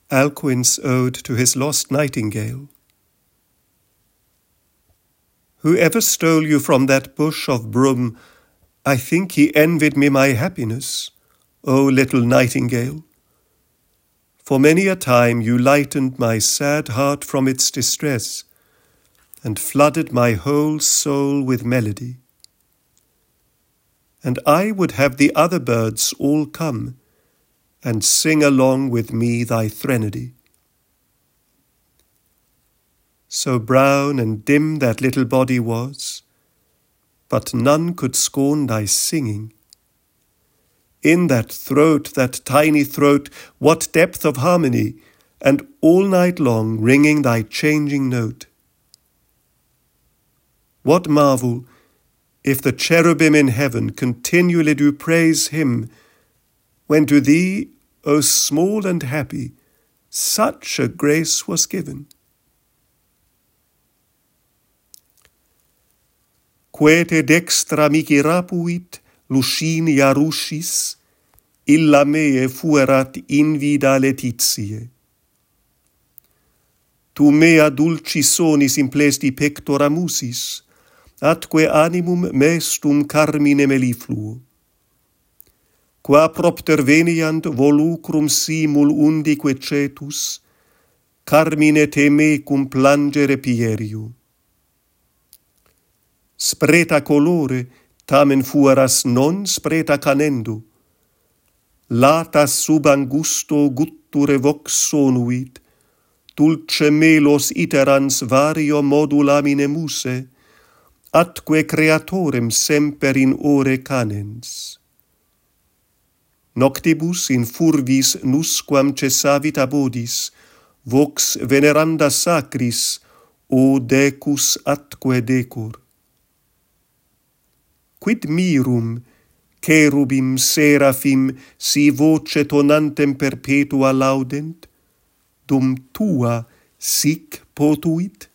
Alcuin's Ode to his Lost Nightingale. Whoever stole you from that bush of broom, I think he envied me my happiness, O little nightingale. For many a time you lightened my sad heart from its distress, and flooded my whole soul with melody. And I would have the other birds all come, and sing along with me thy threnody. So brown and dim that little body was, but none could scorn thy singing. In that throat, that tiny throat, what depth of harmony, and all night long ringing thy changing note. What marvel if the cherubim in heaven continually do praise him, when to thee, O small and happy, such a grace was given. Quae dextra mihi rapuit, Lucinia ruschis, illa mea fuerat invida Letitiae. Tu mea dulci sonis implesti pectora musis, atque animum mestum carmine mellifluo. Qua propter veniant volucrum simul undique cetus, carmine te mecum plangere pieriu. Spreta colore, tamen fueras non spreta canendo. Latas sub angusto gutture vox sonuit, dulce melos iterans vario modulamine muse, atque creatorem semper in ore canens. Noctibus in furvis nusquam cessavit abodis, vox veneranda sacris, o decus atque decor. Quid mirum, cherubim, seraphim, si voce tonantem perpetua laudent, dum tua sic potuit?